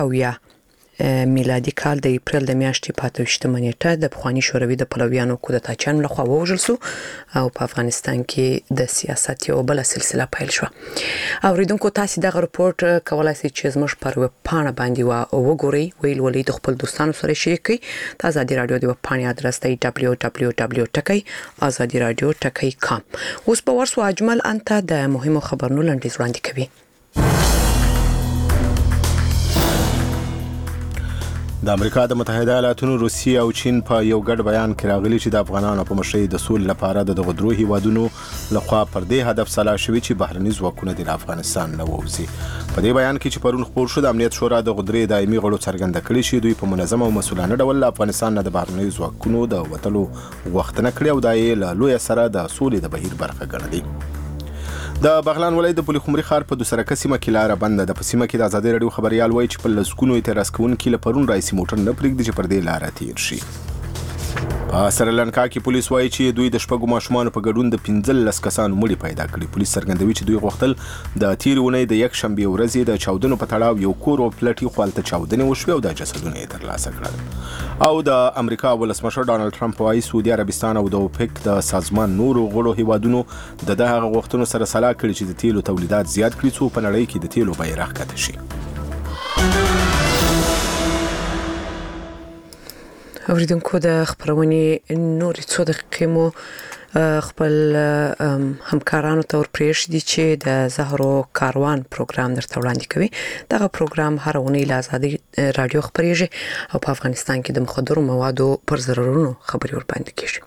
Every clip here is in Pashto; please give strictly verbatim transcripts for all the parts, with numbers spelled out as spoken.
او یا میلادي کال د اپریل د میاشتې په اته ویشتمه نیټه د پخوانی شوروي د پلویانو کودتاچیانو لخوا ووژل شو او په افغانستان کې د سیاست یو بل سلسله پیل شو. اوریدونکو تاسو دغه رپورت کولای شئ چې زموږ پر ویب پاڼه باندې وګورئ ویل ولې د خپل دوستانو سره شریک کړئ. د ازادي رادیو د ویب پاڼې ادرس دی دبلیو دبلیو دبلیو ټکی ازادي رادیو ټکی کام. اوس په ورسو اجمل انت د مهمو خبرونو لنډیز وړاندې کوي. د امریکا د متحده ایالاتونو روسیه او چین په یو ګډ بیان کې راغلي چې د افغانانو په مشرۍ د سولې لپاره د دغه درو هیوادونو لخوا پر دې هدف سلا شوی چې بهرني ځواکونه د افغانستان نه ووځي. په دې بیان کې چې پرون خبر شو د امنیت شورا د غدرې دایمي غړو څرګنده کړي چې دوی په منظم او مسؤلانه ډول افغانستان نه د بهرني ځواکونو د وټلو غوښتنه کړې او د یې لوی سره د سولې د بهیر برخه ګڼلې. د بغلان ولایت د پولیخمري ښار په دوسرکه سیمه کې لاره بنده ده. په سیمه کې د ازادي رادیو خبريال وایي چې په لسګونو اعتراض کوونکي له پرون راځي موټر نه پرېږدي چې پر دې لاره تیر شي. په سریلانکا کې پولیس وایي چې دوی د شپږو ماشومانو په ګډون د پنځلس کسانو مړي پیدا کړي. پولیس څرګندوي چې دوی غوښتل د تیر اونۍ د یک شنبه ورځې د چاودنو په تړاو یو کور او پلټي خپلته چاودنې وشوي او د جسدونه یې ترلاسه کړل. او د امریکا ولسمشر ډانلډ ټرمپ وایي سعودي عربستان او د اوپک د سازمان نورو غړو هیوادونو د دغه غوښتنو سره سلا کړي چې د تیلو تولیدات زیات کړي څو په نړۍ کې د تیلو بیه راکته شي. اوریدونکو د خبرونې نورې څو دقیقې مو خپل همکارانو ته ورپرېږدي چې د زهرو کاروان پروګرام درته وړاندې کوي. دغه پروګرام هر اونۍ له ازادي رادیو خبرېږي او په افغانستان کې د مخدرو موادو پر ضررونو خبري ورباندې کیږي.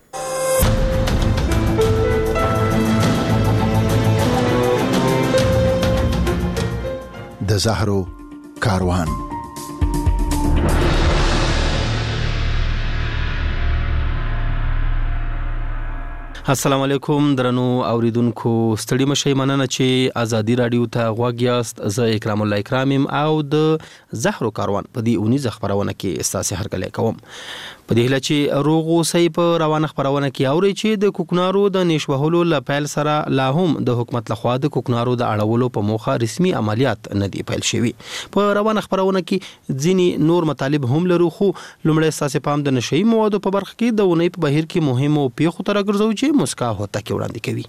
د زهرو کاروان. السلام علیکم درنو اوریدونکو، ستړي مشي مننه چې ازادي رادیو ته غوږ یاست. زه اکرام الله اکرامم او د زهرو کاروان په دې اونیزه خبرونه کې استاسې هرکلی کوم. په دې هله چې روغ اوسئ په روانه خبرونه کې اوري چې د کوکنارو د نشوهلو لپیل سره لا هم د حکومت لخوا د کوکنارو د اړولو په موخه رسمي عملیات نه دی پیل شوی. په روانه خبرونه کې ځینی نور مطالب هم لرو، خو لومړی استاسې پام د نشئی موادو په برخه کې د ونې په بهیر کې مهمو پیښو ته راګرځو چې مسکا هوته کې وړاندې کوي.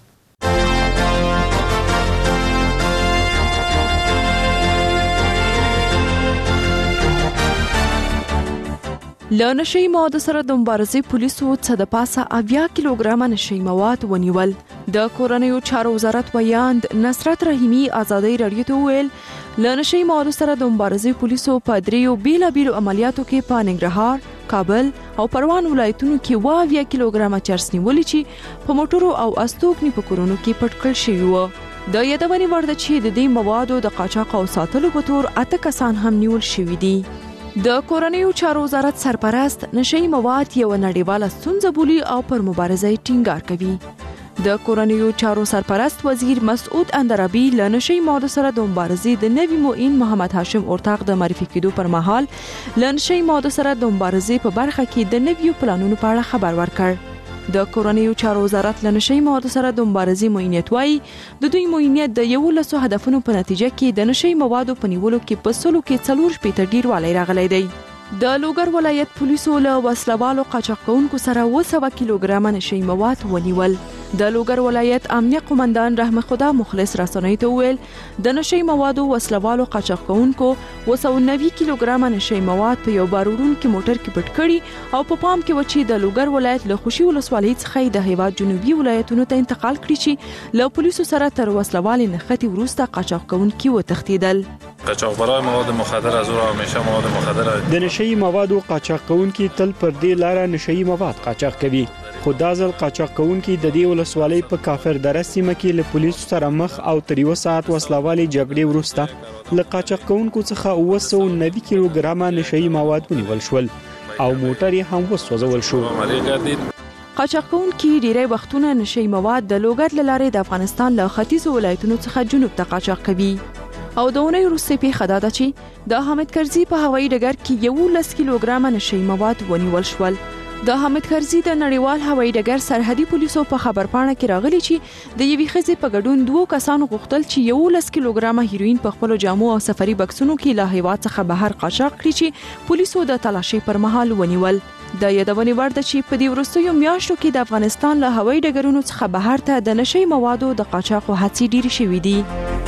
له نشئی موادو سره د مبارزې پولیسو څه د پاسه اویا کیلوګرامه نشئی مواد ونیول. د کورنیو چارو وزارت ویاند نصرت رحیمی ازادي رادیو ته ویل له نشئی موادو سره د مبارزې پولیسو په دریو بیلابیلو عملیاتو کې په ننګرهار، کابل او پروان ولایتونو کې اویا کیلوګرامه چرس نیولې چې په موټرو او استوګنې په کورونو کې پټ کړل شوی و. د یادونې وړ ده چې د دې موادو د قاچاق او ساتلو په تور اته کسان هم نیول شوي دي. د کورنیو چارو وزارت سرپرست نشئی مواد یو نړیواله ستونزه بولي او پر مبارزه ټینګار کوي. د کورنیو چارو سرپرست وزیر مسعود اندرابی له نشئی موادو سره د مبارزې د نوي معین محمد هاشم اورتاق د معرفي کېدو پر مهال له نشئی موادو سره د مبارزې په برخه کې د نویو پلانونو په اړه خبر ورکړ. د کورنیو چارو وزارت له نشئی موادو سره د مبارزې معینیت وایي د دوی معینیت د یو لسو هدفونو په نتیجه کې د نشئی موادو په نیولو کې په سلو کې څلور شپېته ډیروالی راغلی دی. د لوګر ولایت پولیسو له وسلوالو قاچاق کوونکو سره اوه سوه کیلوګرامه نشئی مواد ونیول. د لوګر ولایت امنیه قومندان رحم خدا مخلص رسنۍ ته ویل د نشئی موادو وسلوالو قاچاق کوونکو اوه سوه نوي کیلوګرامه نشئی مواد په یو باروړونکي موټر کې پټ کړي او په پام کې و چې د لوګر ولایت له خوشي ولسوالۍ څخه د هیواد جنوبي ولایتونو ته انتقال کړي چې له پولیسو سره تر وسلوالې نښتې وروسته قاچاق کوونکي وتښتېدل. قاچاقبرای مواد مخدر از او را همیشه مواد مخدر د نشئی موادو قاچاق کوونکي تل پر دې لاره نشئی مواد قاچاق کوي. خو دا ځل قاچاق کوونکي د دې ولسوالۍ په کافر دره سیمه کې له پولیسو سره مخ او تر یو ساعت وسلوالې جګړې وروسته له قاچاق کوونکو څخه اوه سوه نوي کیلوګرامه نشئی مواد ونیول شول او موټر یې هم وسوځول شو. قاچاق کوونکي ډیری وختونه نشئی مواد د لوګر له لارې د افغانستان له ختیځو ولایتونو څخه جنوب ته قاچاق کوي. او د اونۍ وروستۍ پیښه دا ده چې د حامد کرزي په هوایي ډګر کې یولس کیلوګرامه نشئی مواد ونیول شول. د حامد کرزي د نړیوال هوایي ډګر سرحدي پولیسو په خبرپاڼه کې راغلي چې د یوې ښځې په ګډون دوه کسانو غوښتل چې یولس کیلوګرامه هیروین په خپل جامو او سفري بکسونو کې له هیواد څخه بهر قاچاق کړي چې پولیسو د تلاشي پر مهال ونیول. د یادونې وړ ده چې په دې وروستیو میاشتو کې د افغانستان له هوایي ډګرونو څخه بهر ته د نشي موادو د قاچاقو هڅې ډېرې شوې دي.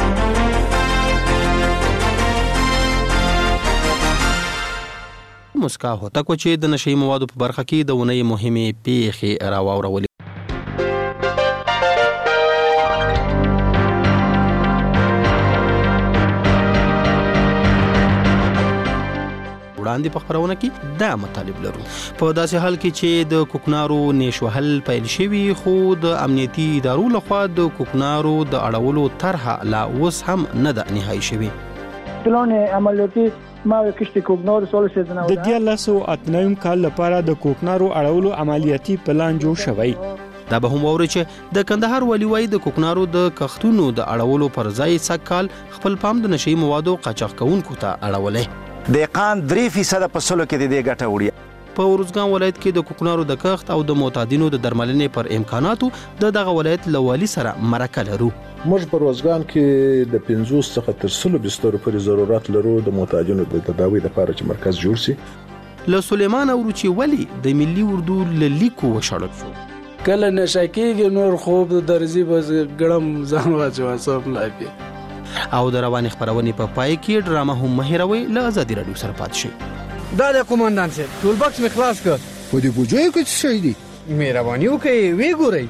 مسکا هوتکو چې د نشي موادو په برخه کې د ونې مهمه پیښې راوړولې. وړاندې په خبرونه کې دا مطالب لرو. په داسې حال کې چې د کوکنارو نشوهل پیل شوی خو د امنیتي ادارو لخوا د کوکنارو د اړولو طرحه لا اوس هم نه ده نهایی شوی. پلان عملیاتي ما کشتي کوکنارو سول سيزنه د دیالسو اتنایم کال لپاره د کوکنارو اړولو عملیاتي پلان جوړ شوی. دا به هم ووري چې د کندهار ولی وای د کوکنارو د کښتونو د اړولو پر ځای سکهال خپل پام د نشي موادو قاچاق کوونکو ته اړولې. دهقان درې فیصد په سلو کې د دې ګټه وړي. په ورزګان ولایت کې د کوکنارو د کښت او د معتادینو د درملنې پر امکاناتو د دغه ولایت لوالي سره مرکه لرو. موږ په ورزګان کې د پنځوس څخه تر سلو بسترو پورې ضرورت لرو د معتادینو د تداوی لپاره چې مرکز جوړ شي. له سلیمان اوروچي ولی د ملي اردو لیکو وشړل شو. کله نشه کېږي نور خوب د درځي بس ګړم ځان واچو سب لایپی. او د روانې خبرونې په پای کې ډرامه هم مهیروي له ازادي رادیو سره پات شي. دا د قومندان صاحب ټول بکس می خلاص کړ. په دې بوجو کې څه شي دي؟ مهرباني وکړئ وی ګورئ.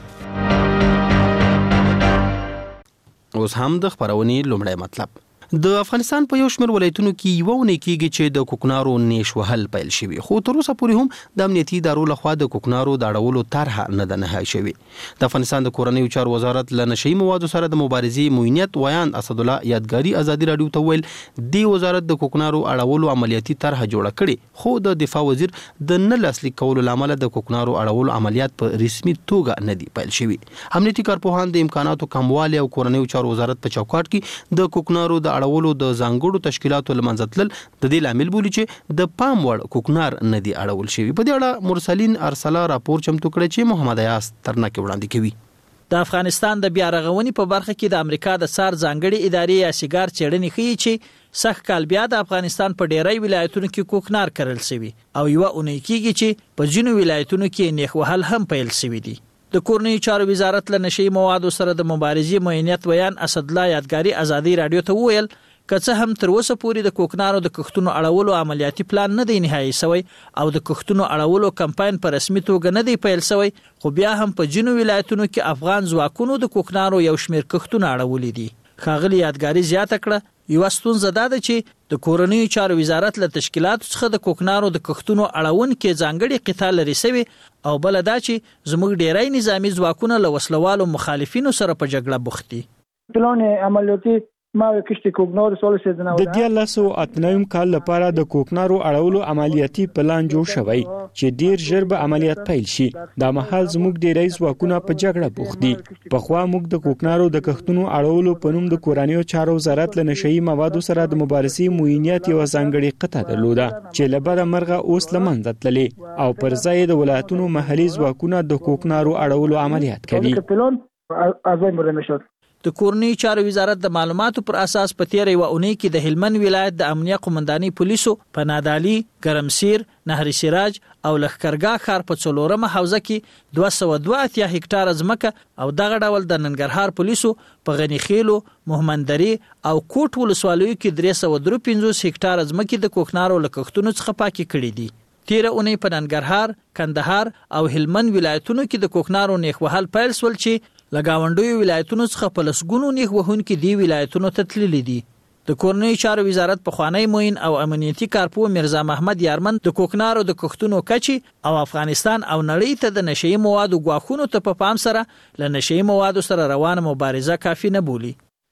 اوس هم د خبرونې لومړی مطلب. د افغانستان په یو شمېر ولایتونو کې یو ونه کېږي چې د کوکنارو نیش وهل پیل شوی خو تر اوسه پورې هم د امنیتي ادارو لخوا د کوکنارو د اړولو طرحه نه ده نهایی شوې. د افغانستان د کورنیو چارو وزارت له نشي موادو سره د مبارزې موینت ویان اسدالله یادګاری ازادي رادیو ته ویل دی وزارت د کوکنارو اړولو عملیاتي طرحه جوړه کړي خو د دفاع وزیر د نه لاسلیک کولو لامل د کوکنارو اړولو عملیات په رسمي توګه نه دی پیل شوی. امنیتي کارپوهان د امکاناتو کموالی او کورنیو چارو وزارت په چوکاټ کې د کوکنارو د اړولو د ځانګړو تشکیلاتو لمنځه تلل د دې لامل بولي چې د پام وړ کوکنار نه دی اړول شوی. په دې اړه مرسلین ارسلا راپور چمتو کړی چې محمد ایاس ترناکي وړاندې کوي. د افغانستان د بیا رغونې په برخه کې د امریکا د سار ځانګړي ادارې یا سیګار چېړنې ښیي چې سخت کال بیا د افغانستان په ډیری ولایتونو کې کوکنار کرل شوی او یو اونۍ کېږي چې په ځینو ولایتونو کې نیخ وهل هم پیل شوی دي. د کورنیو چارو وزارت له نشي موادو سره د مبارزې موینت ویان اسدالله یادګاری ازادي رادیو ته وویل که څه هم تر اوسه پورې د کوکنارو د کښتونو اړولو عملیاتي پلان نه دی نهایی شوی او د کښتونو اړولو کمپاین په رسمي توګه نه دی پیل شوی خو بیا هم په ځینو ولایتونو کې افغان ځواکونو د کوکنارو یو شمېر کښتونه اړولي دي. ښاغلي یادګاري زیاته کړه یوه ستونزه دا ده چې د کورنیو چارو وزارت له تشکیلاتو څخه د کوکنارو د کښتونو اړونکې ځانګړې قطعه لرې شوې او بله دا چې زموږ ډیری نظامي ځواکونه له وسلوالو مخالفینو سره په جګړه بوخت دي. پلان عملیاتي ما کشتي کوکنارو سول سيزنه د دیالسو اتنایم کال لپاره د کوکنارو اړولو عملیاتي پلان جوړ شوی چې ډیر ژر به عملیات پیل شي. دا مهال زموږ ډیری ځواکونه په جګړه بوخت دي. په خوا موږ د کوکنارو د کښتونو اړولو په نوم د کورنیو چارو وزارت له نشئی موادو سره د مبارزې موینت یو ځانګړي قطعه درلوده چې لبره مرغه اوس لمنځه تللې او پر ځای د ولایتونو محلي ځواکونه د کوکنارو اړولو عملیات کوي. د کورنیو چارو وزارت د معلوماتو پر اساس په تیر یو اونۍ کې د هلمند ولایت د امنیه قومنداني پولیسو په نادالي، ګرمسیر، نهر سراج او لښکرګاه ښار په څلورمه حوزه کې دوه سوه دوه اتیا هکټاره ځمکه او دغه ډول د ننګرهار پولیسو په غني خیلو، محمدري او کوټ ولسوالیو کې درې سوه درې پنځوس هکټاره ځمکې د کوکنارو له کښتونو څخه پاکې کړې دي. تیر اونۍ په ننګرهار، کندهار او هلمند ولایتونو کې د کوکنارو نیخ وهل پیل شول چې لګاونډیو ولایتونو څخه په لسګونو نیخ وهونکي دی ولایتونو ته تللي دي. د کورنیو چارو وزارت پخوانی موین او امنیتي کارپو مرزا محمد یارمن د کوکنارو د کښتونو کچې او افغانستان او نړۍ ته د نشئی موادو ګواښونو ته په پام سره له نشئی موادو سره روانه مبارزه کافي نه بولي.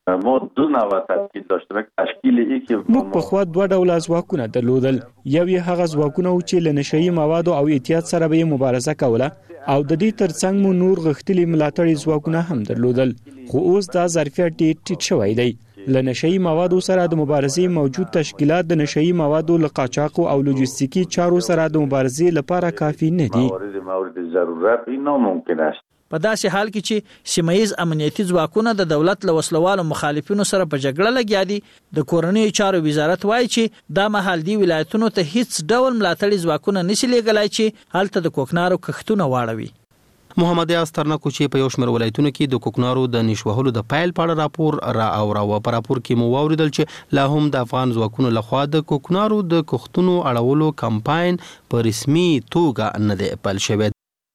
موږ په خوا دوه ډوله ځواکونه درلودل. یو یې هغه ځواکونه و چې له نشئی موادو او احتیاط سره به مبارزه کوله او د دې ترڅنګ مو نور غښتلي ملاتړي ځواکونه هم درلودل خو اوس دا ظرفیت ډېر ټیټ شوی دی. ل نشئی موادو سره د مبارزې موجود تشکیلات د نشئی موادو له قاچاق او لوجستیکی چارو سره د مبارزې لپاره کافي نه دي. مورد ضرورت اینا ممکن است. په داسې حال کې چې سیمایي امنیتي ځواکونه د دولت له وسلوالو مخالفینو سره په جګړه لګیا دي، د کورنۍ چارو وزارت وایي چې دا مهال دی ولایتونو ته هیڅ ډول ملاتړي ځواکونه نشي لګلای چې هلته د کوکنارو کښتونه واړوي. محمد یاس ترنکو چې په یو شمېر ولایتونو کې د کوکنارو د نشوهلو د پایل په اړه راپور را اوراوه. په راپور کې مو واوریدل چې لا هم د افغان ځواکونو لخوا د کوکنارو د کښتونو اړولو کمپاین په رسمي توګه نه دی پیل شوی.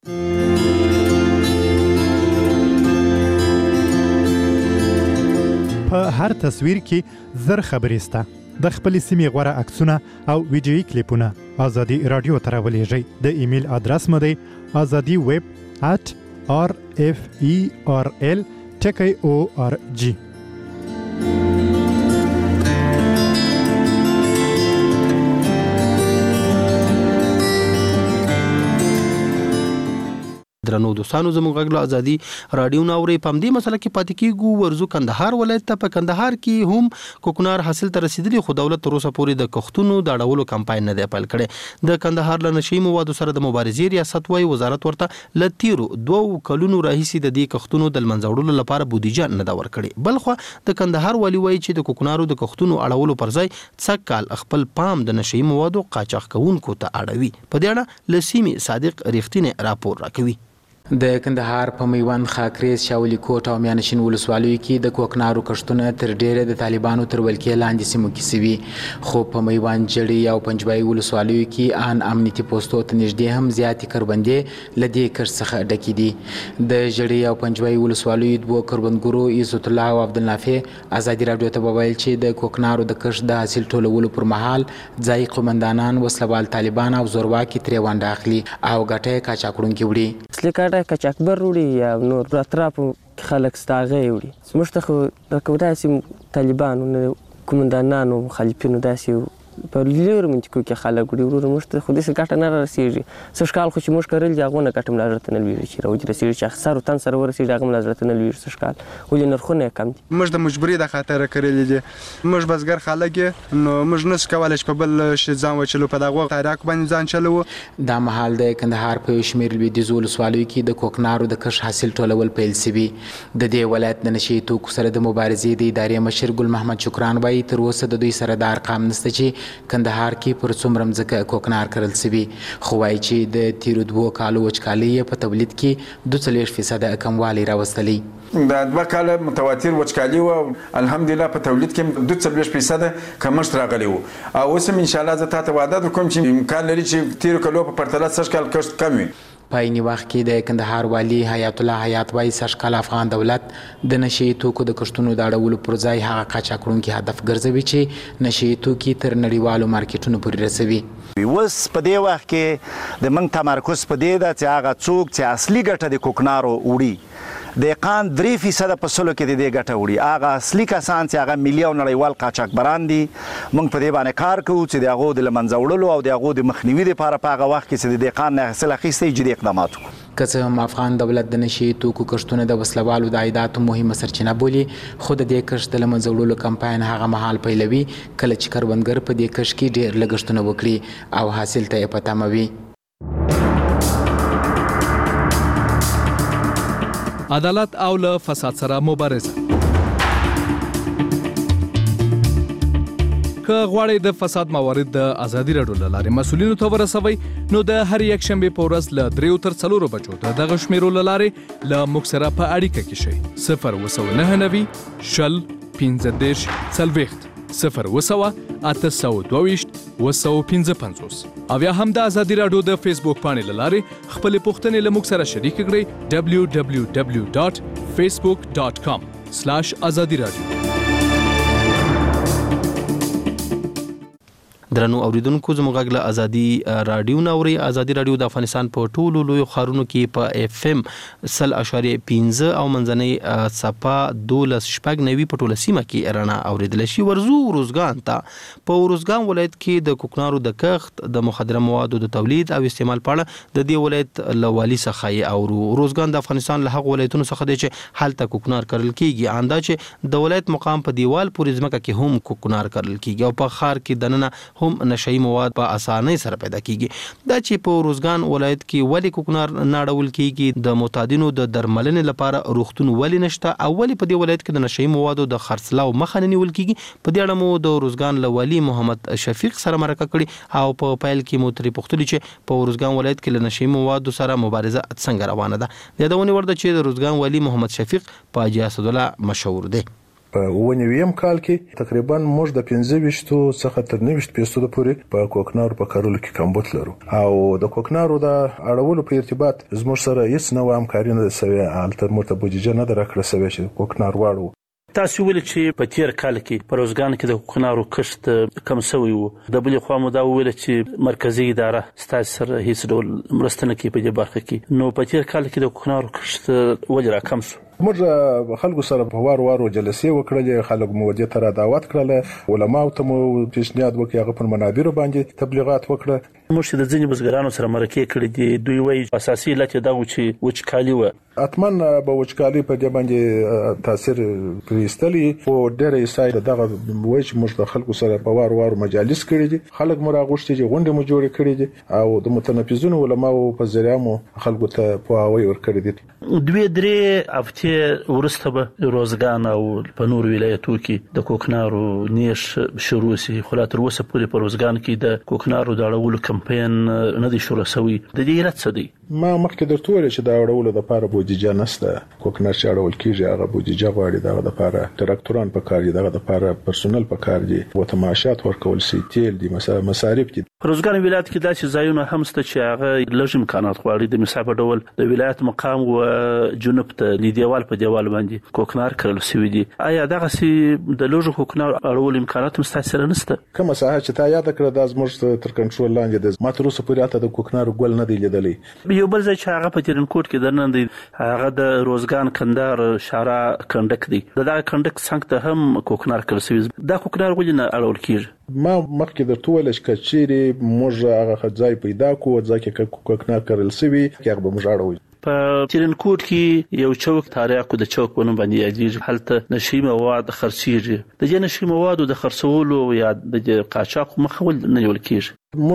په هر تصویر کې زر خبرې سته. د خپل سیمې غوره عکسونه او ویډیویي کلیپونه ازادي رادیو ته راولېږئ. د ایمیل ادرس مو دی ازادي ویب at r f e r l ټکی او ار جی. درنو دوستانو زموږ غږ له ازادي رادیو ناوري په دې مسله کې پاتې کیږو. ورزو کندهار ولایت ته په کندهار کې هم کوکنار حاصل تر رسیدلی، خو دولت تر اوسه پورې د کښتونو د اړولو کمپاین نه دی پیل کړی. د کندهار له نشئی موادو سره د مبارزې ریاست وايي وزارت ورته ل تیرو دوه کلونو راهیسې د دې کښتونو د منځوړلو لپاره بودیجه نه دا ورکړي. بلخو د کندهار والی وایي چې د کوکنارو د کښتونو اړولو پر ځای څک کال خپل پام د نشئی موادو قاچاق کوونکو ته اړوي. په دې اړه لسیمي صادق ریښتینی راپور راکوي. د کندهار په میوند، خاکریز، شاولی کوټ او میانشین ولسوالیو کې د کوکنارو کښتونه تر ډیره د طالبانو تر ولکې لاندې سیمو کې سوي، خو په میوند، جړی او پنجبای ولسوالیو کې ان امنیتي پوسټو ته نږدې هم زیاتې کروندې له دې کښت څخه ډکې دي. د جړی او پنجبای ولسوالیو دوه کروندګرو عزت الله او عبدالنافع ازادي رادیو ته وویل چې د کوکنارو د کښت د حاصل ټولولو پر مهال ځایي قومندانان، وسلوال طالبان او زورواکي ترې ونډه اخلي او ګټه قاچاقونکي وړي. کچاکبر وړي یا نور اطرافو خلک ستاغه وړي. موږ ته خو د داسې طالبانو کومندانانو مخالفینو داسې په لوري منطقو کې خلک وړي. ورور موږ ته خو داسې ګټه نه رسېږي. څه ښکال خو چې موږ کرل دي هغونه ګټه ملا زړه ته نه لوېږي چې راوځي رسېږي چې اخسار تن سره ورسېږي هغه ملا زړه ته نه لوېږي. څه ښکال ولې نرخونه یې کم دي. موږ د مجبوري د خاطر کرلې دي. موږ بزګر خلک نو موږ نشو کولای چې په بل شي ځان وچلو په دغه تاریخ باندې ځان چلو. دا مهال د کندهار په شمیر لویدیځ ولسوالیو کې د کوکنارو د کښت حاصل ټولول پیل شوي. د دې ولایت د نشئی توکو سره د مبارزې د ادارې مشر ګل محمد شکران وایي تر اوسه د دوی سره د ارقام نشته چې کندهار کې پر څومره مځکه کوکنار کرل شوي، خو وایي چې د تیرو دوه کالو وچکالۍ په تولید کې دوه څلوېښت فیصده کموالی راوستلی. د دوه کاله متواتر وچکالي و، الحمدلله په تولید کې دوه څلوېښت فیصده کمښت راغلی و. او اوس هم انشاءالله زه تاته وعده درکوم چې امکان لري چې تیرو کلو په پرتله سږ کال کښت کم وي. په عیني وخت کې د کندهار والی حیات الله حیات وایي سږ کال افغان دولت د نشئی توکو د کښتونو د اړولو پر ځای هغه قاچاقونکي هدف ګرځوي چې نشئی توکي تر نړیوالو مارکیټونو پورې رسوي. اوس په دې وخت کې د موږ تمرکز په دې ده چې هغه څوک چې اصلي ګټه د کوکنارو وړي دهقان درې فیصده په سلو کې د دې ګټه وړي، هغه اصلي کسان چې هغه ملي او نړیوال قاچاقبران دي. موږ په دې باندې کار کوو چې د هغو د له منځه وړلو او د هغو د مخنیوي دپاره په هغه وخت کې چې د دهقان نه حاصل اخیستی جدي اقدامات وکړو. که څه هم افغان دولت د نشئی توکو کښتونه د وسلوالو د عایداتو مهمه سرچینه بولي، خو د دې کښت د له منځه وړلو کمپاین هغه مهال پیلوي کله چې کروندګر په دې کښت کې ډېر لګښتونه وکړي او حاصل ته یې په تمه وي. عدالت او له فساد سره مبارزه. که غواړئ د فساد موارد د ازادي راډیو له لارې مسؤلینو ته ورسوئ نو د هر یک شنبې په ورځ له دریو تر څلورو بجو د دغه شمیرو له لارې له موږ سره په اړیکه کې شئ. صفر اووه سوه نهه نوي شل پنځه دېرش څلوېښت صفر اووه سوه اته سوه دوه ویشت اووه سوه پنځه پنځوس او یا هم د ازادي راډیو د فیسبوک پاڼې له لارې خپلې پوښتنې له موږ سره شریک کړئ. ډبلیو ډبلیو ډبلیو ډاټ فیسبوک ډاټ کام سلاش ازادي راډیو. درنو اوریدونکو زموږ غږ له ازادي رادیو نوري ازادي رادیو د افغانستان په ټولو لوی خارونو کې په اف ام سل اشاریه پنځه او منځنۍ صفه دولس شپږ نوي په ټوله سیمه کې رڼا اوریدل شي. ورزو روزګان ته په روزګان ولایت کې د کوکنارو د کښت د مخدره موادو د تولید او استعمال په اړه د دې ولایت لوالي څخه او روزګان د افغانستان له هغه ولایتونو څخه دی چې حالت کوکنار کرل کیږي. آندا چې د ولایت مقام په دیوال پورې ځمکه کې هم کوکنار کرل کیږي او په خار کې دننه هم نشئی مواد په اسانۍ سره پیدا کیږي. دا چې په روزګان ولایت کې ولی کوکنار ناړول کیږي د معتادینو د درملنې لپاره روغتون ولی نشته او ولی په دې ولایت کې د نشئی موادو د خرڅلاو مخه نه نیول کیږي. په دې اړه مو د روزګان لوالي محمد شفیق سره مرکه کړي او په پایل کې مو ترې پوښتنه چې په روزګان ولایت کې له نشئی موادو سره مبارزه څنګه روانه ده. د یادونه ورده چې د روزګان والی محمد شفیق په حاجي اسدالله مشهور دی. په ونیویم کال کې تقریبا موږ د پنځه ویشتو څخه تر نوي فیصدو پورې په کوکنارو په کارولو کې کمبود لرو او د کوکنارو د اړولو په ارتباط زموږ سره هیڅ نوې همکاري نه سوي الته مرته بودیجه نه درکړه سوي چې کوکنار واړو. تاسو ویل چې په تیر کال کې په روزګان کې د کوکنارو کښت کم شوی وو. د بلې خوا مو دا ویل چې مرکزی اداره ستاسو سره هیڅ ډول مرسته نه کوي په دې برخه کې. نو په تیر کال کې د کوکنارو کښت ولې راکم شو؟ موږ خلکو سره په وار وارو جلسې وکړلې، خلک مو ودې ته را دعوت کړل، علماو ته مو پیشنهاد وکړ، هغه په منابرو باندې تبلیغات وکړه. موږ د ځینې بزګرانو سره مرکه کړې دي، دوی وایي اساسي علت دا و چې وچکالي و. اتمن به وچکالي په دې باندې تاثیر پریستلی او ډېرې ساید دغه وایي چې موږ د خلکو سره په وار وارو مجالس کړې دي، خلک مو راغوښتي چې غونډې مو جوړې کړې دي او د متنفذونو علماو په ذریعہ مو خلکو ته پوهاوی ورکړی دي. دوی درې هفته ورسته به روزګان او په نور ولایتو کې د کوکنارو نیش شروع شي، خو لا تر اوسه پورې په روزګان کې د کوکنارو د اړولو کمپاین نه دی شروع شوی. د دې علت څه دی؟ ما مخکې درته ویل چې د اړولو لپاره بودیجه نشته. کوکنار چې اړول کیږي هغه بودیجه غواړي، دغه لپاره تراکتوران پکار دي، دغه لپاره پرسونل پکار دي، او معاشات ورکول شي، تیل دي، مصارف دي. په روزګان ولایت کې داسې ځایونه هم شته چې هغه لږ امکانات غواړي. د مثال په ډول د ولایت مقام و جنوب ته دیوال په دیوال باندې کوکنار کرل شوی دي. آیا دغه سي د لږ کوکنار اړول امکانات هم ستاسو سره نشته؟ کومه ساحه چې تا یاد کړه د زموږ تر کنټرول لاندې ده، ما تر اوسه پورې اته د کوکنار ګل نه دی لیدلی. یو بل ځای چې هغه په ترنکوټ کې درنه دی، هغه د روزګان کندهار شارع کندک دی. دغه کندک څنګه ته هم کوکنار کرل شوی. دا کوکنار ولې نه اړول کیږي؟ ما مخکې درته ویل چې کچېری موږ هغه ځای پیدا کوو، ځکه کوکنار کرل شوی هغه به موږ اړوي. په ترنکوټ کې یو چوک تاریخ د چوک ونه باندې یادېږي، هلته نشئی مواد خرڅېږي. د دې نشئی موادو د خرڅولو یا د قاچاق مخه ول نه نیول کیږي.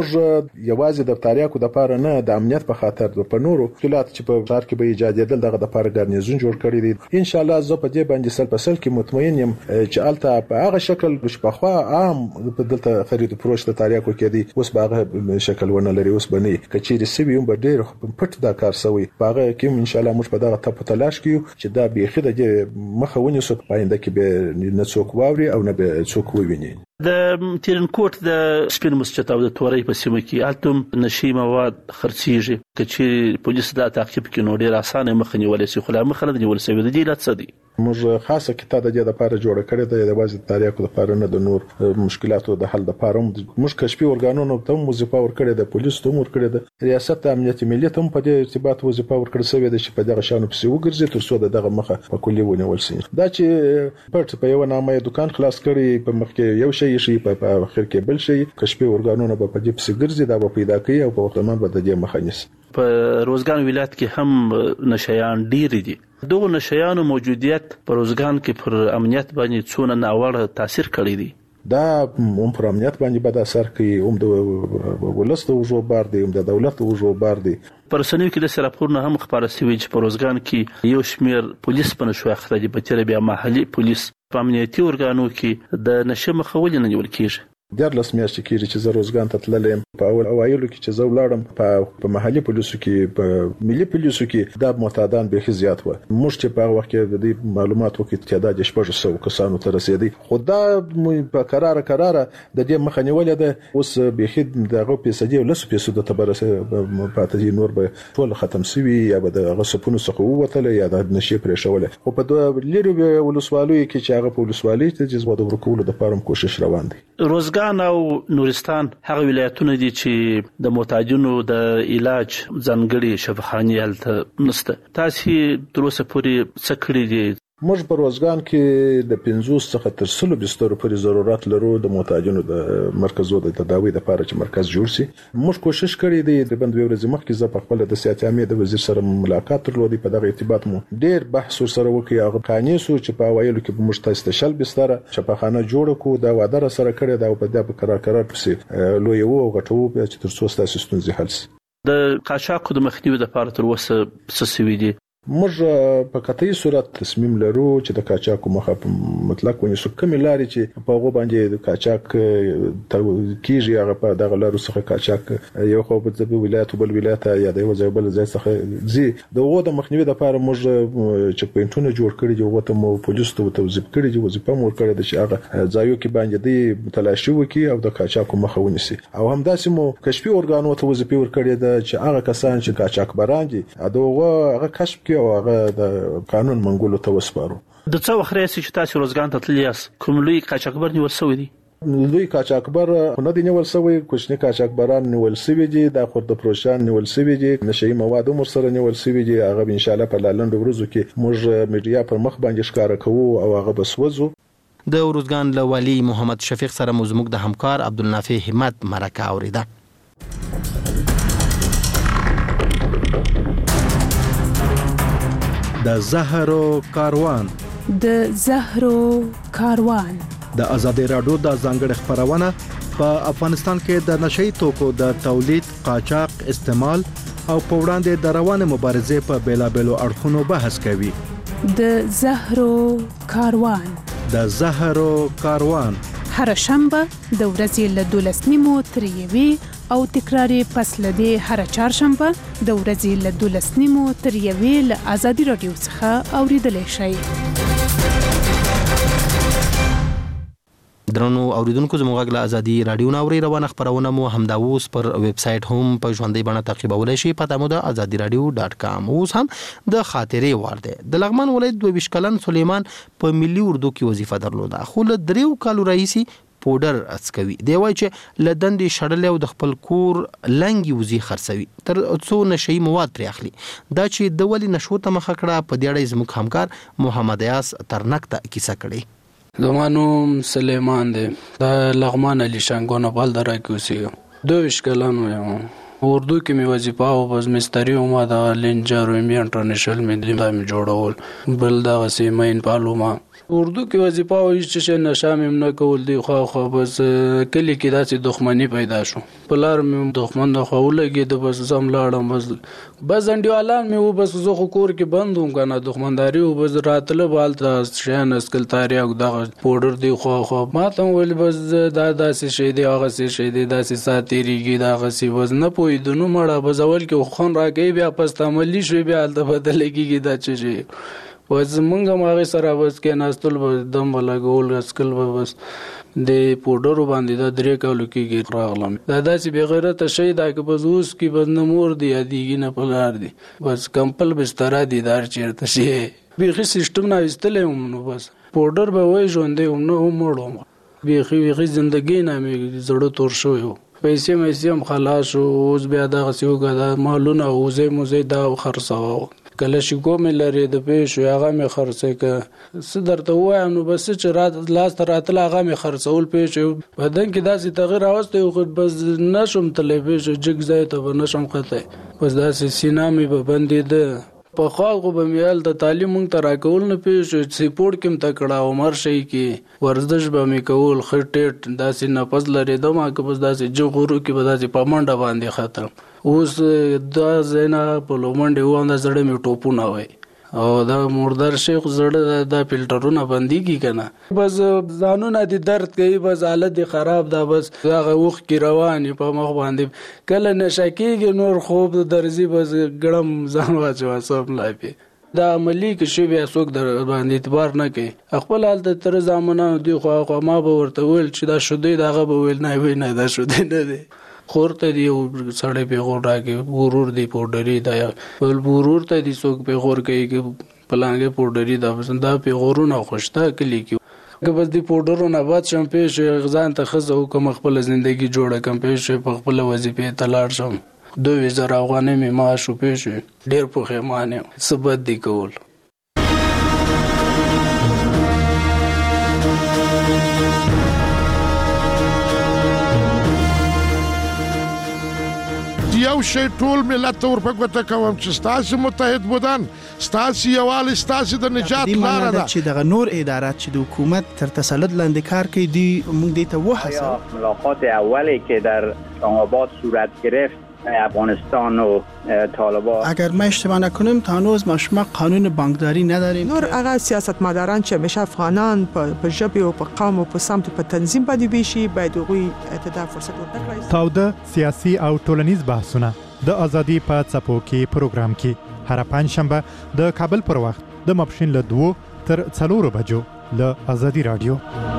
موږ یوازې د تاریخو د پاره نه د امنیت په خاطر په نورو خلات چې په ښار کې به ایجادېدل دغه د پاره ګارنیزون جوړ کړی دی. ان شاء الله زه په دې باندې سل په سل کې مطمئن یم چې الته په هغه شکل چې په خوا عام په دلته خرید پروش د تاریخو کې دی، اوس به هغه شکل ونه لري. اوس باندې کچېری سوي هم به ډېر پټ دا کار سوی. هغه کې ان شاء الله موږ په دغه ټپ تلاش کیو چې دا بيخي د مخه ونیسو، پاینده کې به نه څوک واوري او نه به څوک وویني. د ترنکوټ د سپین مسجد او د تورې په سیمه کې التم نشئی مواد خرڅېږي. چې پولیس دا تعقیب کوي نو ډیر اسانه مخه نیول شي، خو لا مخه نه نیول شي. د دې لات څه دي؟ موږ خاصه کتاب د دې لپاره جوړ کړی دی، د وازه تاریخو لپاره نه د نور مشکلاتو د حل لپاره. موږ کشفي ورګانونو ته وظیفه ورکړې ده، پولیس ته ورکړې ده، ریاست امنیت ملي ته په دې ارتباط وظیفه ورکړې شوې ده چې په دغه شانو پسې وګرځي تر څو دغه مخه په کلی ونیول شي. دا چې پټ په یو نامه دکان خلاص کړي، په مخ کې یو شی شي، په اخر کې بل شي، کشفي ورګانونه په دې پسې ګرځي، دا به پیدا کوي او په وخت باندې به د دې مخه نیسي. په روزګان ولایت کې هم نشایان ډیر دي. دغه نشایانو موجودیت په روزګان کې پر امنیت باندې څونه ناوړه تاثیر کړی دی؟ دا هم پر امنیت باندې بد اثر کوي، هم د ولست او جو بار دی، هم د دولت او جو بار دی. پر سنوي کې د سراپورونه هم خبره شوې چې په روزګان کې یو شمیر پولیس په نشو اخته دي، په تیر بیا محلي پولیس په امنیتي ورګانو کې د نشه مخاولې نه نیول کیږي. ډېر لس میاشتې کېږي چې زه روزګان ته تللم. په اول اوایلو کې چې زه ولاړم په محلي پولیسو کې، په ملي پولیسو کې دا معتادان به زیات و. موږ چې په هغه وخت کې د دې معلوماتو کې تعداد شپږ سوه کسانو ته رسیدي، خو دا په قرار قرار د دې مخه نیولې ده. اوس به دغه فیصدي او لس فیصد ته برسه پاتې نور به ټول ختم شوي یا به د غصبونو څخه ووتل یا د نشي پرېښول. خو په دوه لري ولسوالۍ کې چې هغه په ولسوالۍ ته جذب د ورکولو د پاره کوشش روان دي. روزګان روزګان او نورستان هغه ولایتونه دي چې د محتاجونو د علاج ځانګړي شفاخانې هلته نشته. تاسو تر اوسه پورې څه کړی دي؟ موږ په روزګان کې د پنځوس څخه تر سلو بسترو پورې ضرورت لرو د محتاجونو د مرکزو د تداوی لپاره چې مرکز جوړ شي. موږ کوشش کړی دی د بند ورځې مخکې زه په خپل د صحت عامه د وزیر سره ملاقات درلودی. په دغه ارتباط مو ډیر بحث سره وکړ. هغه قانې سو چې په وایلو کې موږ تاسو ته شل بستر شفاخانه جوړ کو دا وعده سره کړی دا په دغه قرار قرار پسې لوی وو غټو چې تر څو تاسو ستونزې حل شي. د قاچاق د مخنیوي لپاره تر اوسه څه سوي دي؟ موږ په قطعي صورت تصمیم لرو چې د قاچاق مخه په مطلق ونیسو. کوم لارې چې په هغه باندې د قاچاق کیږي هغه په دغه لارو څخه قاچاق یو خو په ولایت بل ولایت یا د یو ځای بل ځای څخه زی دغه د مخنیوي لپاره موږ چک پوینټونه جوړ کړی دي. وته مو پولیس ته توظیف کړی دي، وظیفه مو کړی د چې هغه ځایو کې باندې دی تلاشي وکي او د قاچاق مخه ونیسي. او همداسې مو کشفي ارګانو ته وظیفه ورکړی ده چې هغه کسان چې قاچاق بران دي دغه هغه کشف او هغه د قانون منګولو ته وسپارو. د څو وخت راځي چې تاسو روزګان ته تللی یاست کوم لوی قاچاقبر نیول شوی دی؟ لوی قاچاقبر نه دی نیول شوی، کوچنی قاچاقبران نیول شوی دي، د خورد پروشان نیول شوی دي، نشئی مواد مر سره نیول شوی دي. هغه ان شاء الله په لاندو ورځو کې موږ میډیا پر مخ باندې ښکارا کوو او هغه بسوځو. د روزګان لوالي محمد شفیق سره مزموږ د همکار عبدالنافع همت مرکه اوریده. د زهرو کاروان د زهرو کاروان د ازادي راډیو د ځانګړي خبرونه په افغانستان کې د نشئی توکو د تولید، قاچاق، استعمال او په وړاندې د روانه مبارزې په بیلابېلو اړخونو بحث کوي. د زهرو کاروان د زهرو کاروان هر شنبه د ورځې له دولس نیمو تر یوې او تکراری پس لدی هر چهارشنبه د ورځې له دولس نیمو تر یوې له ازادي راډیو څخه اوریدلای شئ. درنو اوریدونکو زموږ له ازادي راډیو ناوري روانه خبرونه مو همدا اوس پر ویب سټ هم په ژوندۍ بڼه تعقیبولای شئ. پته مو د ازادي راډیو ډاټ کام. اوس هم د خاطرې وار دی. د لغمان ولایت دوه ویشت کلن سلیمان په ملي اردو کې وظیفه درلوده، خو له دریو کالو راهیسي پودر اسکوي. دی وای چې لدندې شړل او د خپل کور لنګي وزي خرڅوي تر څو نشئی مواد پرې اخلي. دا چې د ولې نشو ته مخ کړه په دیړې زموږ همکار محمد یاس ترنک ته کیسه کړي. زمانو سلیمان دی د لغمان علي شنګونه بل درکې اوسېږم. دوه ویشت کلن یم. اردو کې مې وظیفه او بس مستری او ما د لینجر او می انټرنیشنل مې د می جوړول بل د غسیمین پالوما اردو کې وظیفه او چې نشام هم نه کول دی. خو خو بس کلی کې داسې دښمنی پیدا شو. پلار مې دښمن د خو لګي د بس زم لاړم بس بس انډیوالان مې و بس زه خو کور کې بندوم کنه دښمنداري او بس راتله بالته شان اسکل تاریخ دغه پودر دی. خو خو ما ته ول بس دا داسې شي دی هغه شي دی داسې ساتيريږي دا غسي بس نه پویدنو مړه بس اول کې خون راګي بیا پس تعاملي شوی بیا د بدلېږي دا چې بس مونږه ماغه سره بس کې ناستل به دم ولا ګول اسکل به بس د پودرو باندې دا درې کالو کې راغلم. دا داسې بے غیرت شي دا کې بس اوس کې بس نمور دی یادېږي نه پلار دی بس کمپل بستر دی دار چیرته شي بیخي سیستم نه استلې نو بس پودر به وای ژوندې هم نو مړم بیخي بیخي ژوندۍ نه مې زړه تور شو. پیسې مې سم خلاص اوس بیا دا غسیوګه دا مالونه اوزه موزه دا خرڅاو کله شي کوم لري د پېښ هغه مې خرڅه ک څه درته وایم نو بس چې رات لاس تر اتل هغه مې خرڅول پېښ بدن کې داسې تغیر راوسته خو بس نشم تلې پېښ جګ ځای ته نشم خته بس داسې سینا مې به بندې ده په خاغو به میال د تعلیم مونږ ته راکول نه پېښ سپورت کې متکړه عمر شي کې ورزش به مې کول خټټ داسې نفس لري دما که بس داسې جوغورو کې به داسې پامنډه باندې ختم. اوس دا زینا په لومنډه و اند زړه می ټوپونه وای او دا مردار شیخ زړه دا فلټرونه بنديږي کنه بس ځانونه دي درد کوي بس حالت خراب دا بس هغه وخت کې رواني په مخ باندې کله نشکیږي نور خوب درځي بس ګړم ځان واچو سم لایپی دا عملی کې شی بیا څوک در باندې اعتبار نه کوي. خپل حالت تر زمانه دی خو خو ما به ورته ویل چې دا شوده دغه به ویل نه وی نه دا شوده نه دی خورته دی سړی په غور راګي ورور دی پودری دا بل ورور ته دی څوک په غور کوي کې پلانګه پودری دا پسند په غورونه خوشته کلی کې که بس د پودرو نه بعد شم پیښ غزان ته خزه حکم خپل ژوندۍ جوړه کم پیښ په خپل وظیفه تلاړ شم دوه زره افغانۍ می معاش پیښ ډیر په خیمانه سبد دی کول. یو شی ټول ملت ته ورپکوته کوم چې ستاسو متحد بودن ستاسو یووالی ستاسو د نجات لاره ده چې دغه نور ادارات چې د حکومت تر تسلط لاندې کار کوي دی موږ دې ته وحسه. ملاقات اولی که در اسلام آباد صورت گرفت افغانستان و طالبان اگر ما اشتباه نکنیم تا هنوز ما قانون بانکداری نداریم. نور هغه سیاستمداران چې همیشه افغانان په ژبه او په قوم او په سمت په تنظیم باندې بيشي باید هغوی ته فرصت ورکړي. تاوده سیاسي او ټولنیز بحثونه د ازادي په څپو کې پروګرام کې هر پنځشنبه د کابل پر وخت د ماپښین له دوه تر څلورو بجو له ازادي رادیو.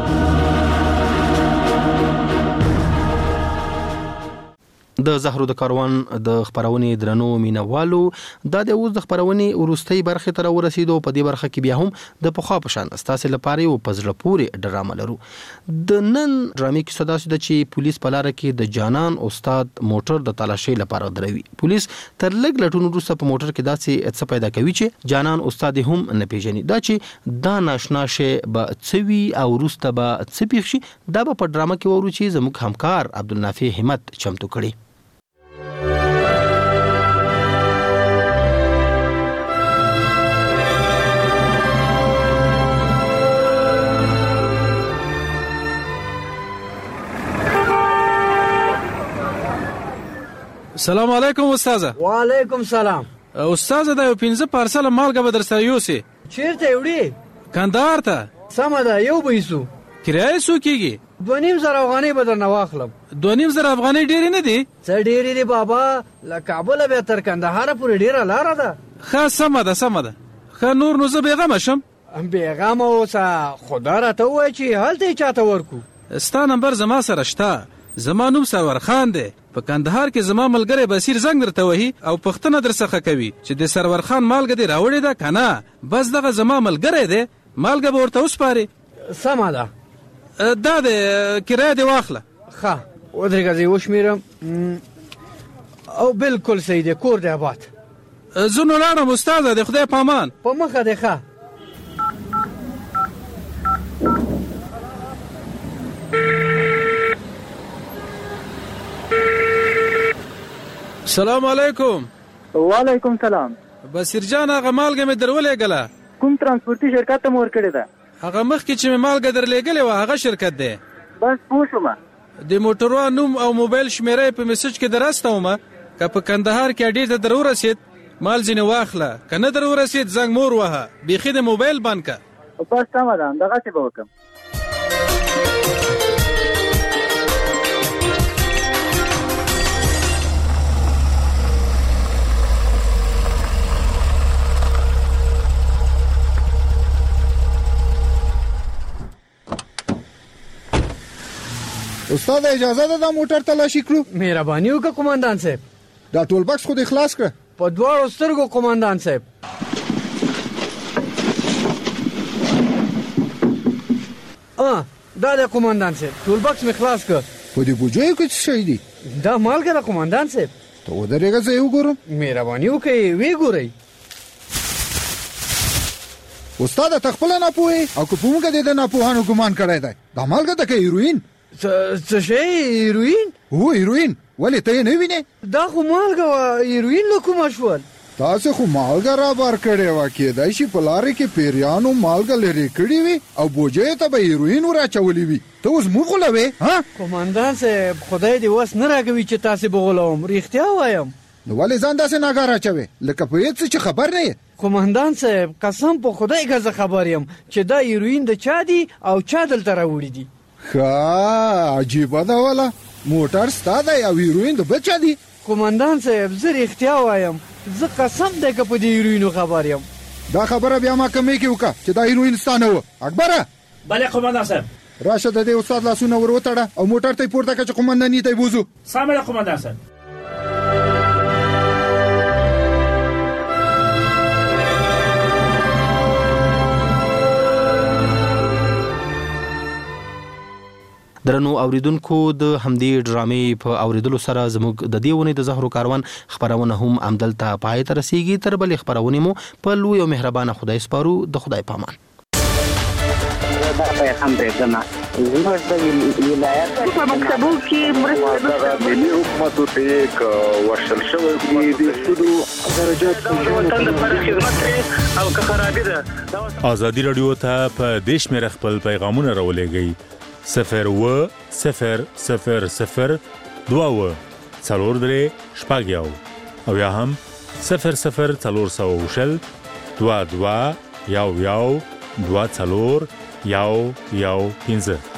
د زهرو د کاروان د خبرونې درنو مینوالو د د اوس د خبرونې ورستۍ برخه تر ورسېدو په دې برخه کې بیا هم د پخوا په شان ستاسو لپاره او پزړه پوري ډرامه لرو. د نن ډرامې کې صدا سده چې پولیس په لار کې د جانان استاد موټر د تلاشۍ لپاره دروي. پولیس تر لګ لټون وروسته په موټر کې داسې څه پیدا کوي چې جانان استاد هم نه پیژني. دا چې دا ناشنا شي به څوي او وروسته به څه پیښ شي دا په ډرامه کې ورو چې زموږ همکار عبدالنافع همت چمتو کړي. سلام علیکم استاد. وعلیکم سلام. استاد دا یو پنځه پارسل مالګه به در سره یوسي. چیرته وړي؟ کندهار ته. سمه ده یو بیسو. کرایه سو کیږي؟ دوه نیم زره افغانۍ به درنه واخلم. دوه نیم زره افغانۍ ډېرې نه دي؟ څه ډېرې دي بابا، له کابله بیا تر کندهاره پورې ډېره لاره ده. ښه سمه ده سمه ده. ښه نور نو زه بېغمه شم. بېغمه اوسه، خدا راته ووایه چې هلته یې چاته ورکو. ستا نمبر زما سره شته. زما نوم سرور خان دی. په کندهار کې زما ملګری بصیر زنګ درته وهي او پښتنه در څخه کوي چې د سرور خان مالګه دې راوړې ده که نه. بس دغه زما ملګری دی، مالګه به ورته وسپارې. سمه ده. دا د کرایه دې واخله. ښه ودرېږه زه یې وشمېرم. او بالکل صحیح دی، کور دی آباد. زه نو لاړم استاده، د خدای په امان. په مخه دی. ښه سلام علیکم. وعلیکم سلام. بصیر جان هغه مالګه مې درولېږله. کوم ترانسپورتي شرکت ته مې ورکړې ده؟ هغه مخکې چې مې مالګه درلېږلې وه هغه شرکت دی. بس پوه شومه. د موټروان نوم او موبایل شمېره یې په میسج کې درستومه. که په کندهار کې اډې ته در ورسېد مال ځینې واخله، که نه در ورسېد زنګ مور وهه، بیخي د موبایل بند که. بس سمه ده، همدغسې به وکړم. استاد اجازه ده دا موټر تلاشي کړو؟ مهرباني وکړه قومندان صاحب. دا ټول بکس خو دې خلاص کړه؟ په دواړو سترګو قومندان صاحب. اه دا د قومندان صاحب ټول بکس مې خلاص کړ. په دې بوجیو کې څه شی دي؟ دا مالګه ده قومندان صاحب. ته ودرېږه زه یې وګورم. مهرباني وکړئ ویې ګورئ. استاده ته خپله ناپوهې او که په موږ دې د ناپوهانو ګمان کړی دی. دا مالګه ده که هیروین؟ څه شی هیروین؟ هو هیروین. ولې ته یې نه وینې؟ دا خو مالګه وه، هیروین له کومه شول؟ تاسې خو مالګه رابار کړې وه، کېدای شي په لارې کې پیریانو مالګه لرې کړې وي او بوجیو ته به هیروین ور اچولي وي. ته اوس موږ غولوې ها؟ قومندان صاحب خدای دې وس نه راکوي چې تاسې به غولوم، رښتیا وایم. نو ولې ځان داسې ناګار اچوې لکه په هېڅ څه چې خبر نه یې؟ قومندان صاحب قسم په خدای که زه خبر یم چې دا هیروین د چا دي او چا دلته راوړي دي. ښه عجیبه ده وله، موټر ستا دی او هیروین د بل چا دي؟ قومندان صاحب زه رښتیا وایم، زه قسم دی که په دې هیروینو خبر یم. دا خبره بیا ما کمې کې وکړه چې دا هیروین ستا نه وه. اکبره. بله قومندان صاحب. راشه د دې استاد لاسونه ور وتړه او موټر ته یې پورته کړه چې قومنداني ته یې بوځو. سمه ده قومندان صاحب. درنو اوریدونکو د همدې ډرامې په اوریدلو سره زموږ د دې ونې د زهرو کاروان خبرونه هم عمدلته پای ته رسیږي. تر بلې خبرونه مو په لوی او مهربانه خدای سپارو. د خدای پامان. دا پیغام دی زما زما د ولایت په مکتبو کې مرسته ملي حکومت ته یک ورشل شوی دی د سودو درجات وطن لپاره خدمت او که خرابې ده. ازادي رادیو ته په دیش مې خپل پیغامونه راولېږئ صفر و صفر صفر صفر دوا و څلور درې شپږ یو او یا هم صفر صفر څلور سوه وشل دوا دوا یو یو دوا څلور یو یو پنځه.